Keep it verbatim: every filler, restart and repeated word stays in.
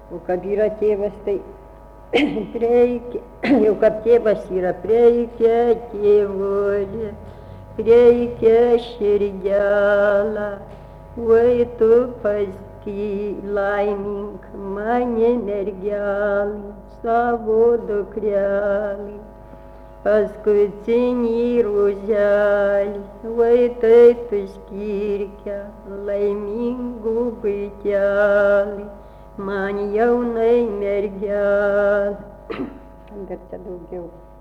O kad yra tėvas, tai reikia, jau kad tėvas yra, reikia tėvulį, reikia širdelą, oi tu pasti laimink mane mergelį, savo dukrelį, paskutinį ruzelį, oi tai tu skirkia laimingų vaikelį, man jaunai mergelį. Dar čia daugiau.